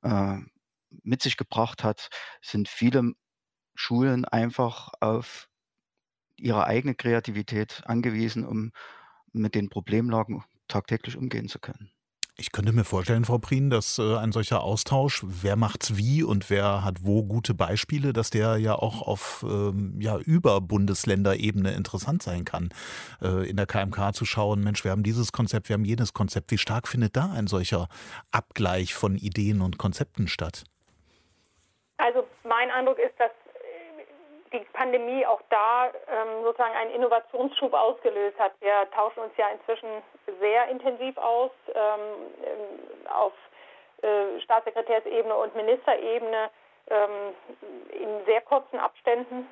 mit sich gebracht hat, sind viele Schulen einfach auf ihre eigene Kreativität angewiesen, um mit den Problemlagen tagtäglich umgehen zu können. Ich könnte mir vorstellen, Frau Prien, dass ein solcher Austausch, wer macht's wie und wer hat wo gute Beispiele, dass der ja auch auf über Bundesländerebene interessant sein kann. In der KMK zu schauen, Mensch, wir haben dieses Konzept, wir haben jenes Konzept. Wie stark findet da ein solcher Abgleich von Ideen und Konzepten statt? Also mein Eindruck ist, dass die Pandemie auch da sozusagen einen Innovationsschub ausgelöst hat. Wir tauschen uns ja inzwischen sehr intensiv aus auf Staatssekretärsebene und Ministerebene in sehr kurzen Abständen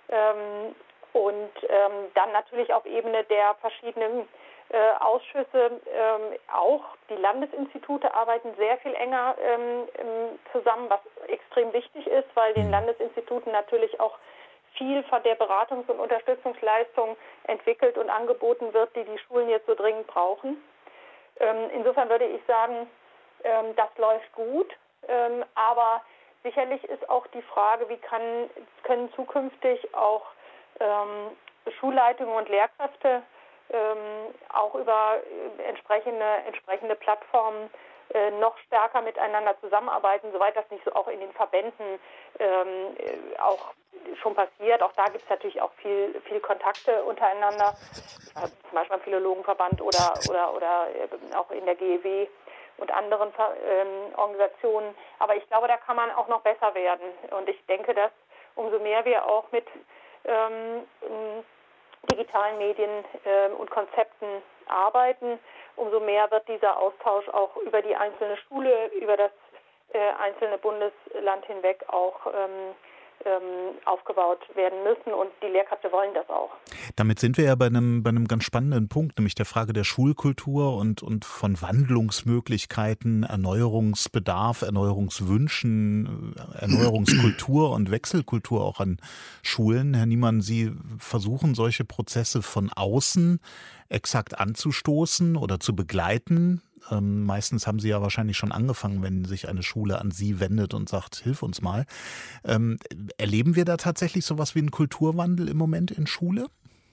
und dann natürlich auf Ebene der verschiedenen Ausschüsse. Auch die Landesinstitute arbeiten sehr viel enger zusammen, was extrem wichtig ist, weil den Landesinstituten natürlich auch viel von der Beratungs- und Unterstützungsleistung entwickelt und angeboten wird, die die Schulen jetzt so dringend brauchen. Insofern würde ich sagen, das läuft gut, aber sicherlich ist auch die Frage, wie können zukünftig auch Schulleitungen und Lehrkräfte auch über entsprechende Plattformen noch stärker miteinander zusammenarbeiten, soweit das nicht so auch in den Verbänden auch schon passiert. Auch da gibt es natürlich auch viel Kontakte untereinander, zum Beispiel im Philologenverband oder auch in der GEW und anderen Organisationen. Aber ich glaube, da kann man auch noch besser werden. Und ich denke, dass umso mehr wir auch mit digitalen Medien und Konzepten arbeiten, umso mehr wird dieser Austausch auch über die einzelne Schule, über das einzelne Bundesland hinweg auch aufgebaut werden müssen und die Lehrkräfte wollen das auch. Damit sind wir ja bei einem ganz spannenden Punkt, nämlich der Frage der Schulkultur und von Wandlungsmöglichkeiten, Erneuerungsbedarf, Erneuerungswünschen, Erneuerungskultur und Wechselkultur auch an Schulen. Herr Niemann, Sie versuchen solche Prozesse von außen exakt anzustoßen oder zu begleiten. Meistens haben Sie ja wahrscheinlich schon angefangen, wenn sich eine Schule an Sie wendet und sagt, hilf uns mal. Erleben wir da tatsächlich sowas wie einen Kulturwandel im Moment in Schule?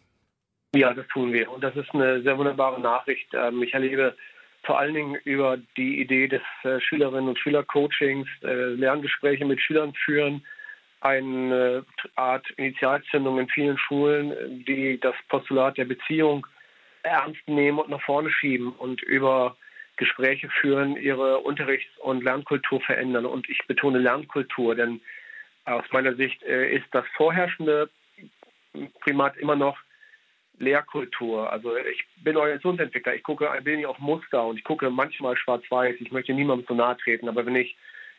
Ja, das tun wir. Und das ist eine sehr wunderbare Nachricht. Ich erlebe vor allen Dingen über die Idee des Schülerinnen- und Schülercoachings, Lerngespräche mit Schülern führen, eine Art Initialzündung in vielen Schulen, die das Postulat der Beziehung ernst nehmen und nach vorne schieben und über Gespräche führen, ihre Unterrichts- und Lernkultur verändern. Und ich betone Lernkultur, denn aus meiner Sicht ist das vorherrschende Primat immer noch Lehrkultur. Also ich bin Organisationsentwickler, ich gucke ein wenig auf Muster und ich gucke manchmal schwarz-weiß. Ich möchte niemandem zu nahe treten, aber wenn ich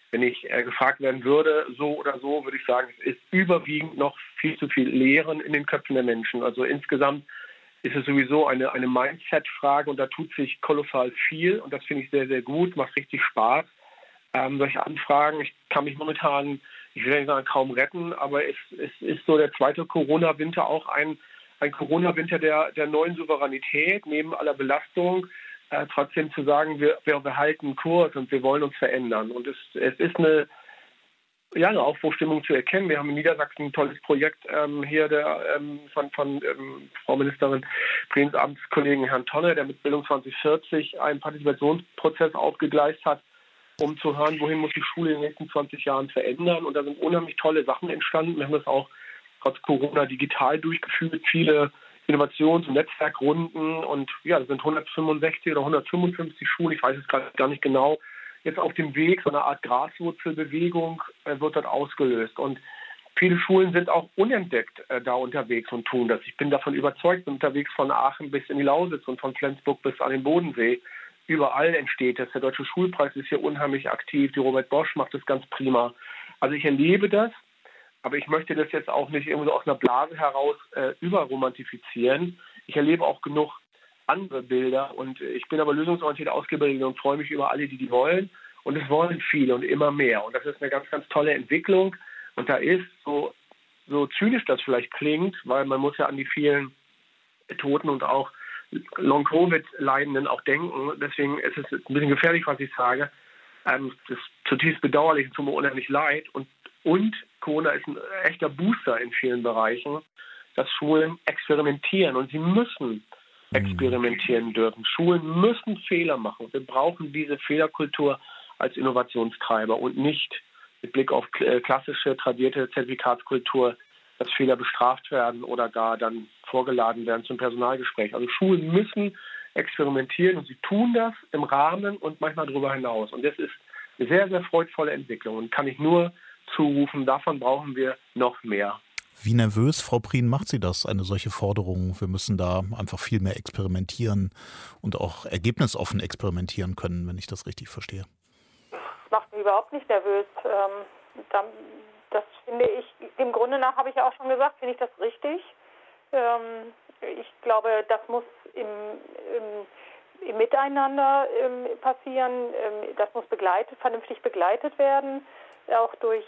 gefragt werden würde, so oder so, würde ich sagen, es ist überwiegend noch viel zu viel Lehren in den Köpfen der Menschen. Also insgesamt ist es sowieso eine Mindset-Frage und da tut sich kolossal viel und das finde ich sehr, sehr gut, macht richtig Spaß. Solche Anfragen, ich kann mich momentan, ich will nicht sagen kaum retten, aber es ist so der zweite Corona-Winter auch ein Corona-Winter der neuen Souveränität, neben aller Belastung, trotzdem zu sagen, wir behalten Kurs und wir wollen uns verändern. Und es ist eine Aufbruchstimmung zu erkennen. Wir haben in Niedersachsen ein tolles Projekt hier von Frau Ministerin Amtskollegen Herrn Tonne, der mit Bildung 2040 einen Partizipationsprozess aufgegleist hat, um zu hören, wohin muss die Schule in den nächsten 20 Jahren verändern. Und da sind unheimlich tolle Sachen entstanden. Wir haben das auch trotz Corona digital durchgeführt, viele Innovations- und Netzwerkrunden. Und ja, das sind 165 oder 155 Schulen, ich weiß es gerade gar nicht genau, jetzt auf dem Weg, so eine Art Graswurzelbewegung wird dort ausgelöst. Und viele Schulen sind auch unentdeckt da unterwegs und tun das. Ich bin davon überzeugt, bin unterwegs von Aachen bis in die Lausitz und von Flensburg bis an den Bodensee. Überall entsteht das. Der Deutsche Schulpreis ist hier unheimlich aktiv. Die Robert Bosch macht das ganz prima. Also ich erlebe das, aber ich möchte das jetzt auch nicht irgendwo aus einer Blase heraus überromantifizieren. Ich erlebe auch genug andere Bilder und ich bin aber lösungsorientiert ausgebildet und freue mich über alle, die wollen. Und es wollen viele und immer mehr. Und das ist eine ganz, ganz tolle Entwicklung. Und da ist, so zynisch das vielleicht klingt, weil man muss ja an die vielen Toten und auch Long-Covid-Leidenden auch denken. Deswegen ist es ein bisschen gefährlich, was ich sage. Das ist zutiefst bedauerlich und tut mir unheimlich leid. Und Corona ist ein echter Booster in vielen Bereichen, dass Schulen experimentieren. Und sie müssen experimentieren dürfen. Schulen müssen Fehler machen. Wir brauchen diese Fehlerkultur als Innovationstreiber und nicht mit Blick auf klassische, tradierte Zertifikatskultur, dass Fehler bestraft werden oder gar dann vorgeladen werden zum Personalgespräch. Also Schulen müssen experimentieren und sie tun das im Rahmen und manchmal darüber hinaus. Und das ist eine sehr, sehr freudvolle Entwicklung und kann ich nur zurufen, davon brauchen wir noch mehr. Wie nervös, Frau Prien, macht Sie das, eine solche Forderung? Wir müssen da einfach viel mehr experimentieren und auch ergebnisoffen experimentieren können, wenn ich das richtig verstehe. Das macht mich überhaupt nicht nervös. Das finde ich, im Grunde nach habe ich ja auch schon gesagt, finde ich das richtig. Ich glaube, das muss im Miteinander passieren. Das muss vernünftig begleitet werden, auch durch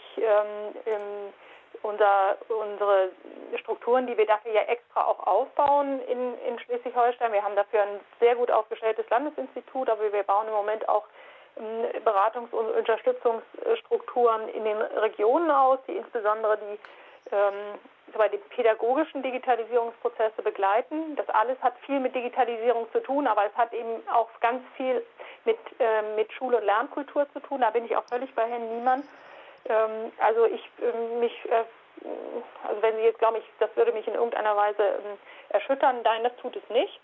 unsere Strukturen, die wir dafür ja extra auch aufbauen in Schleswig-Holstein. Wir haben dafür ein sehr gut aufgestelltes Landesinstitut, aber wir bauen im Moment auch Beratungs- und Unterstützungsstrukturen in den Regionen aus, die insbesondere die pädagogischen Digitalisierungsprozesse begleiten. Das alles hat viel mit Digitalisierung zu tun, aber es hat eben auch ganz viel mit Schule- und Lernkultur zu tun. Da bin ich auch völlig bei Herrn Niemann. Also wenn Sie jetzt glauben, das würde mich in irgendeiner Weise erschüttern, nein, das tut es nicht.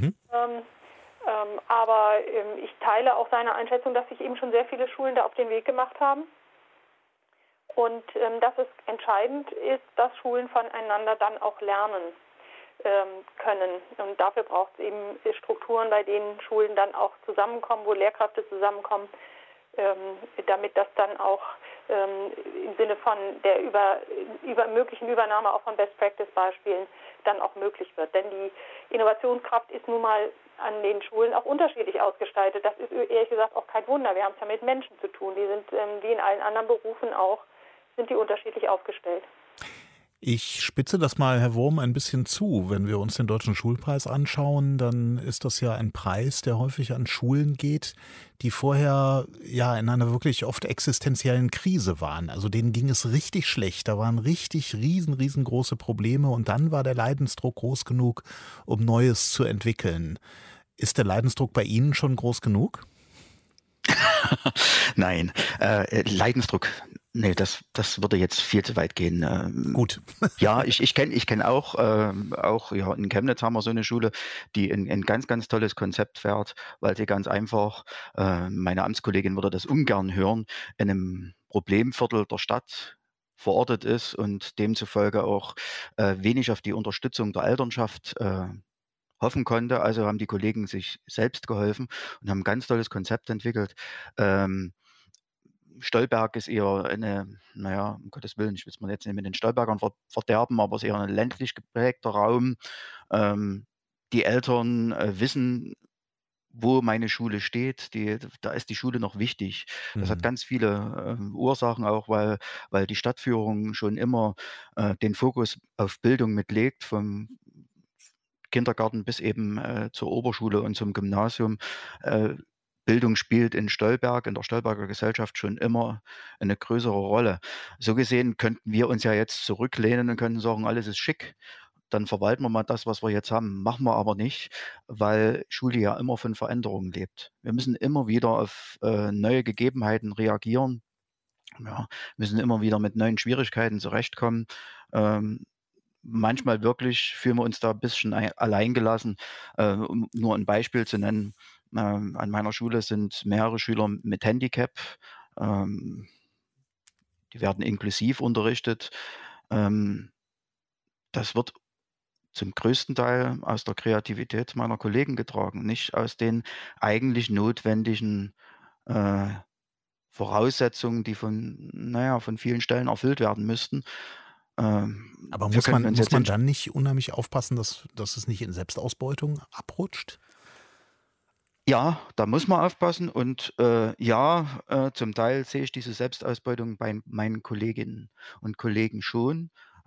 Aber ich teile auch seine Einschätzung, dass sich eben schon sehr viele Schulen da auf den Weg gemacht haben. Und dass es entscheidend ist, dass Schulen voneinander dann auch lernen können. Und dafür braucht es eben Strukturen, bei denen Schulen dann auch zusammenkommen, wo Lehrkräfte zusammenkommen, damit das dann auch im Sinne von der möglichen Übernahme auch von Best-Practice-Beispielen dann auch möglich wird. Denn die Innovationskraft ist nun mal an den Schulen auch unterschiedlich ausgestaltet. Das ist ehrlich gesagt auch kein Wunder. Wir haben es ja mit Menschen zu tun. Die sind wie in allen anderen Berufen auch, sind die unterschiedlich aufgestellt. Ich spitze das mal, Herr Wurm, ein bisschen zu. Wenn wir uns den Deutschen Schulpreis anschauen, dann ist das ja ein Preis, der häufig an Schulen geht, die vorher ja in einer wirklich oft existenziellen Krise waren. Also denen ging es richtig schlecht. Da waren richtig riesengroße Probleme und dann war der Leidensdruck groß genug, um Neues zu entwickeln. Ist der Leidensdruck bei Ihnen schon groß genug? Nein, Leidensdruck. Nee, das würde jetzt viel zu weit gehen. Gut. Ja, ich kenn auch ja, in Chemnitz haben wir so eine Schule, die ein ganz, ganz tolles Konzept fährt, weil sie ganz einfach, meine Amtskollegin würde das ungern hören, in einem Problemviertel der Stadt verortet ist und demzufolge auch wenig auf die Unterstützung der Elternschaft hoffen konnte. Also haben die Kollegen sich selbst geholfen und haben ein ganz tolles Konzept entwickelt. Stolberg ist eher naja, um Gottes Willen, ich will es mal jetzt nicht mit den Stolbergern verderben, aber es ist eher ein ländlich geprägter Raum. Die Eltern wissen, wo meine Schule steht. Da ist die Schule noch wichtig. Das hat ganz viele Ursachen auch, weil die Stadtführung schon immer den Fokus auf Bildung mitlegt, vom Kindergarten bis eben zur Oberschule und zum Gymnasium. Bildung spielt in der Stolberger Gesellschaft schon immer eine größere Rolle. So gesehen könnten wir uns ja jetzt zurücklehnen und könnten sagen, alles ist schick. Dann verwalten wir mal das, was wir jetzt haben. Machen wir aber nicht, weil Schule ja immer von Veränderungen lebt. Wir müssen immer wieder auf neue Gegebenheiten reagieren. Ja, müssen immer wieder mit neuen Schwierigkeiten zurechtkommen. Manchmal wirklich fühlen wir uns da ein bisschen alleingelassen. Um nur ein Beispiel zu nennen, an meiner Schule sind mehrere Schüler mit Handicap. Die werden inklusiv unterrichtet. Das wird zum größten Teil aus der Kreativität meiner Kollegen getragen, nicht aus den eigentlich notwendigen Voraussetzungen, die von vielen Stellen erfüllt werden müssten. Aber muss man dann nicht unheimlich aufpassen, dass es nicht in Selbstausbeutung abrutscht? Ja, da muss man aufpassen und zum Teil sehe ich diese Selbstausbeutung bei meinen Kolleginnen und Kollegen schon.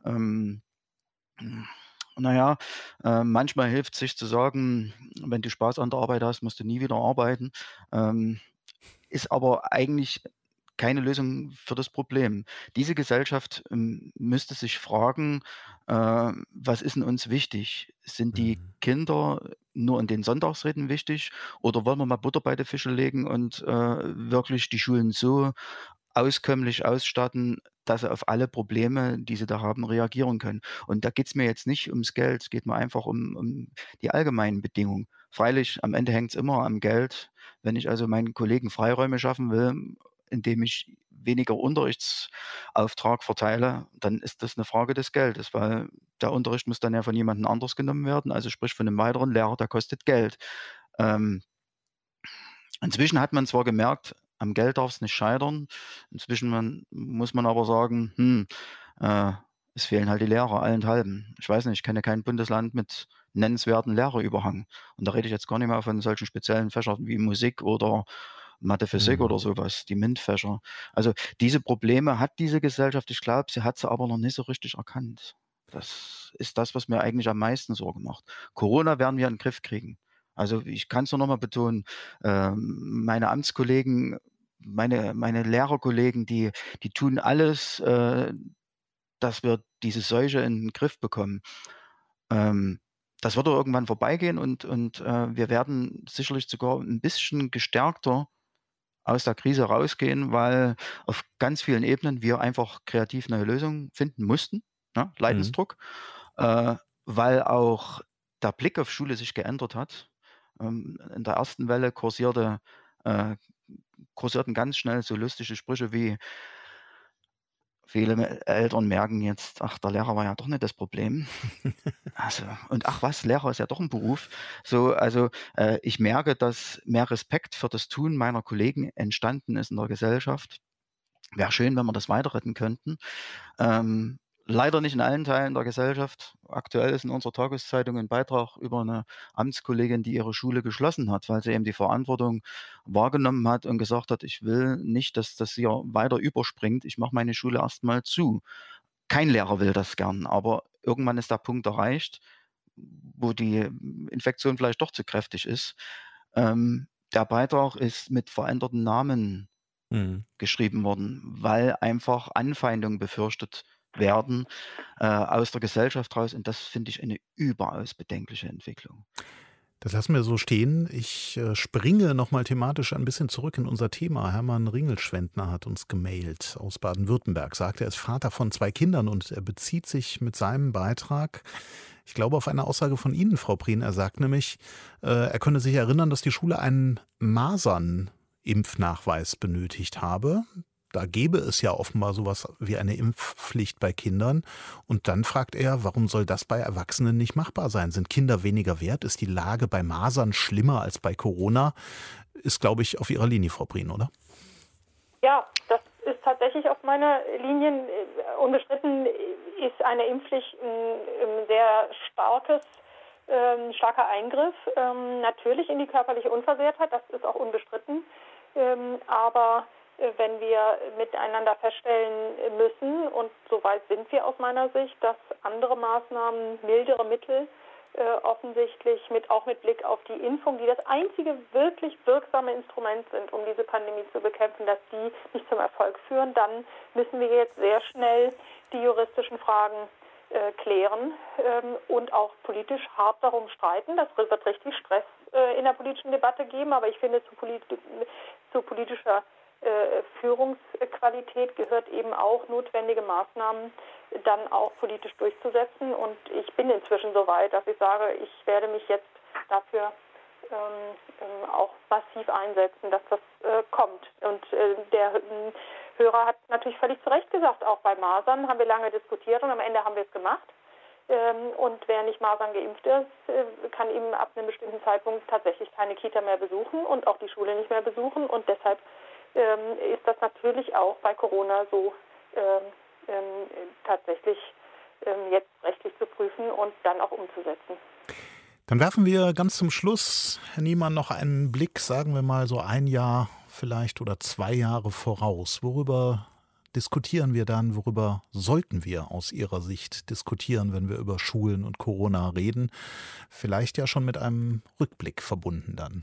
Naja, manchmal hilft es sich zu sagen, wenn du Spaß an der Arbeit hast, musst du nie wieder arbeiten. Ist aber eigentlich keine Lösung für das Problem. Diese Gesellschaft müsste sich fragen, was ist denn uns wichtig? Sind die Kinder nur in den Sonntagsreden wichtig oder wollen wir mal Butter bei die Fische legen und wirklich die Schulen so auskömmlich ausstatten, dass sie auf alle Probleme, die sie da haben, reagieren können. Und da geht es mir jetzt nicht ums Geld, es geht mir einfach um die allgemeinen Bedingungen. Freilich, am Ende hängt es immer am Geld. Wenn ich also meinen Kollegen Freiräume schaffen will, indem ich weniger Unterrichtsauftrag verteile, dann ist das eine Frage des Geldes, weil der Unterricht muss dann ja von jemandem anders genommen werden, also sprich von einem weiteren Lehrer, der kostet Geld. Inzwischen hat man zwar gemerkt, am Geld darf es nicht scheitern. Inzwischen muss man aber sagen, es fehlen halt die Lehrer allenthalben. Ich weiß nicht, ich kenne kein Bundesland mit nennenswerten Lehrerüberhang. Und da rede ich jetzt gar nicht mehr von solchen speziellen Fächern wie Musik oder Mathe, Physik oder sowas, die MINT-Fächer. Also diese Probleme hat diese Gesellschaft, ich glaube, sie hat sie aber noch nicht so richtig erkannt. Das ist das, was mir eigentlich am meisten Sorge macht. Corona werden wir in den Griff kriegen. Also ich kann es nur noch mal betonen, meine Amtskollegen, meine Lehrerkollegen, die tun alles, dass wir diese Seuche in den Griff bekommen. Das wird doch irgendwann vorbeigehen und wir werden sicherlich sogar ein bisschen gestärkter aus der Krise rausgehen, weil auf ganz vielen Ebenen wir einfach kreativ neue Lösungen finden mussten, ne? Leidensdruck, weil auch der Blick auf Schule sich geändert hat. In der ersten Welle kursierten ganz schnell so lustige Sprüche wie Viele Eltern merken jetzt, ach, der Lehrer war ja doch nicht das Problem. Also, und ach was, Lehrer ist ja doch ein Beruf. So, also ich merke, dass mehr Respekt für das Tun meiner Kollegen entstanden ist in der Gesellschaft. Wäre schön, wenn wir das weiter retten könnten. Leider nicht in allen Teilen der Gesellschaft. Aktuell ist in unserer Tageszeitung ein Beitrag über eine Amtskollegin, die ihre Schule geschlossen hat, weil sie eben die Verantwortung wahrgenommen hat und gesagt hat, ich will nicht, dass das hier weiter überspringt. Ich mache meine Schule erstmal zu. Kein Lehrer will das gern, aber irgendwann ist der Punkt erreicht, wo die Infektion vielleicht doch zu kräftig ist. Der Beitrag ist mit veränderten Namen Mhm. geschrieben worden, weil einfach Anfeindungen befürchtet werden aus der Gesellschaft raus. Und das finde ich eine überaus bedenkliche Entwicklung. Das lassen wir so stehen. Ich springe nochmal thematisch ein bisschen zurück in unser Thema. Hermann Ringelschwendner hat uns gemailt aus Baden-Württemberg, sagt, er ist Vater von 2 Kindern und er bezieht sich mit seinem Beitrag, ich glaube, auf eine Aussage von Ihnen, Frau Prien. Er sagt nämlich, er könne sich erinnern, dass die Schule einen Masern-Impfnachweis benötigt habe. Da gäbe es ja offenbar sowas wie eine Impfpflicht bei Kindern. Und dann fragt er, warum soll das bei Erwachsenen nicht machbar sein? Sind Kinder weniger wert? Ist die Lage bei Masern schlimmer als bei Corona? Ist, glaube ich, auf Ihrer Linie, Frau Prien, oder? Ja, das ist tatsächlich auf meiner Linie. Unbestritten ist eine Impfpflicht ein sehr starker Eingriff. Natürlich in die körperliche Unversehrtheit, das ist auch unbestritten. Aber wenn wir miteinander feststellen müssen, und soweit sind wir aus meiner Sicht, dass andere Maßnahmen, mildere Mittel offensichtlich auch mit Blick auf die Impfung, die das einzige wirklich wirksame Instrument sind, um diese Pandemie zu bekämpfen, dass die nicht zum Erfolg führen, dann müssen wir jetzt sehr schnell die juristischen Fragen klären und auch politisch hart darum streiten. Das wird richtig Stress in der politischen Debatte geben, aber ich finde, zu politischer Führungsqualität gehört eben auch notwendige Maßnahmen dann auch politisch durchzusetzen. Und ich bin inzwischen so weit, dass ich sage, ich werde mich jetzt dafür auch massiv einsetzen, dass das kommt. Und der Hörer hat natürlich völlig zu Recht gesagt, auch bei Masern haben wir lange diskutiert und am Ende haben wir es gemacht. Und wer nicht Masern geimpft ist, kann eben ab einem bestimmten Zeitpunkt tatsächlich keine Kita mehr besuchen und auch die Schule nicht mehr besuchen. Und deshalb ist das natürlich auch bei Corona so tatsächlich jetzt rechtlich zu prüfen und dann auch umzusetzen. Dann werfen wir ganz zum Schluss, Herr Niemann, noch einen Blick, sagen wir mal so 1 Jahr vielleicht oder 2 Jahre voraus. Worüber diskutieren wir dann? Worüber sollten wir aus Ihrer Sicht diskutieren, wenn wir über Schulen und Corona reden? Vielleicht ja schon mit einem Rückblick verbunden dann.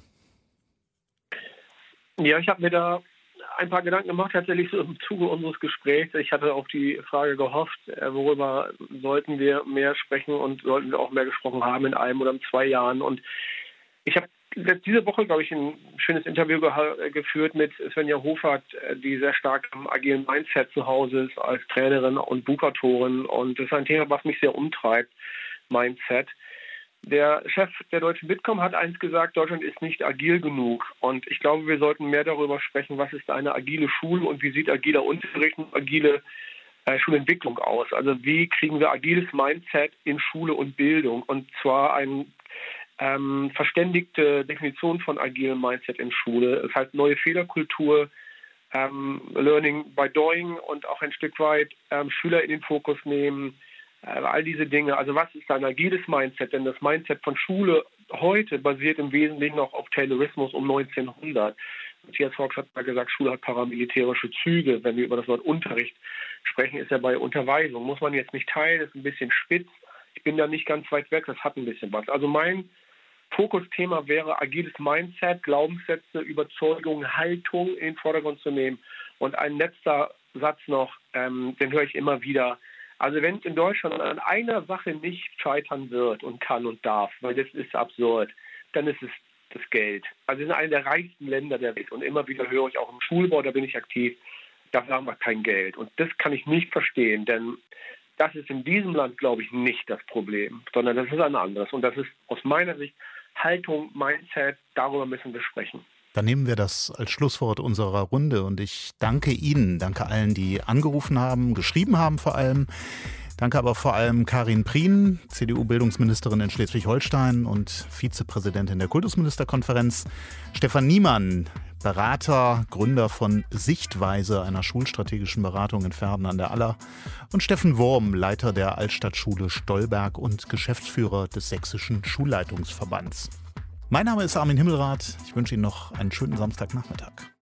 Ja, ich habe mir da ein paar Gedanken gemacht, tatsächlich so im Zuge unseres Gesprächs. Ich hatte auf die Frage gehofft, worüber sollten wir mehr sprechen und sollten wir auch mehr gesprochen haben in 1 oder 2 Jahren. Und ich habe diese Woche, glaube ich, ein schönes Interview geführt mit Svenja Hofert, die sehr stark am agilen Mindset zu Hause ist als Trainerin und Buchautorin. Und das ist ein Thema, was mich sehr umtreibt, Mindset. Der Chef der Deutschen Bitkom hat eins gesagt, Deutschland ist nicht agil genug. Und ich glaube, wir sollten mehr darüber sprechen, was ist eine agile Schule und wie sieht agiler Unterricht und agile Schulentwicklung aus. Also wie kriegen wir agiles Mindset in Schule und Bildung? Und zwar eine verständigte Definition von agilem Mindset in Schule. Das heißt neue Fehlerkultur, Learning by Doing und auch ein Stück weit Schüler in den Fokus nehmen. All diese Dinge. Also was ist ein agiles Mindset? Denn das Mindset von Schule heute basiert im Wesentlichen auch auf Taylorismus um 1900. Matthias Fox hat mal gesagt, Schule hat paramilitärische Züge. Wenn wir über das Wort Unterricht sprechen, ist ja bei Unterweisung. Muss man jetzt nicht teilen, ist ein bisschen spitz. Ich bin da nicht ganz weit weg, das hat ein bisschen was. Also mein Fokusthema wäre agiles Mindset, Glaubenssätze, Überzeugung, Haltung in den Vordergrund zu nehmen. Und ein letzter Satz noch, den höre ich immer wieder. Also wenn es in Deutschland an einer Sache nicht scheitern wird und kann und darf, weil das ist absurd, dann ist es das Geld. Also wir sind einer der reichsten Länder der Welt und immer wieder höre ich auch im Schulbau, da bin ich aktiv, da haben wir kein Geld. Und das kann ich nicht verstehen, denn das ist in diesem Land, glaube ich, nicht das Problem, sondern das ist ein anderes. Und das ist aus meiner Sicht Haltung, Mindset, darüber müssen wir sprechen. Dann nehmen wir das als Schlusswort unserer Runde und ich danke Ihnen, danke allen, die angerufen haben, geschrieben haben vor allem. Danke aber vor allem Karin Prien, CDU-Bildungsministerin in Schleswig-Holstein und Vizepräsidentin der Kultusministerkonferenz, Stefan Niemann, Berater, Gründer von Sichtweise, einer schulstrategischen Beratung in Verden an der Aller, und Steffen Wurm, Leiter der Altstadtschule Stolberg und Geschäftsführer des Sächsischen Schulleitungsverbands. Mein Name ist Armin Himmelrath. Ich wünsche Ihnen noch einen schönen Samstagnachmittag.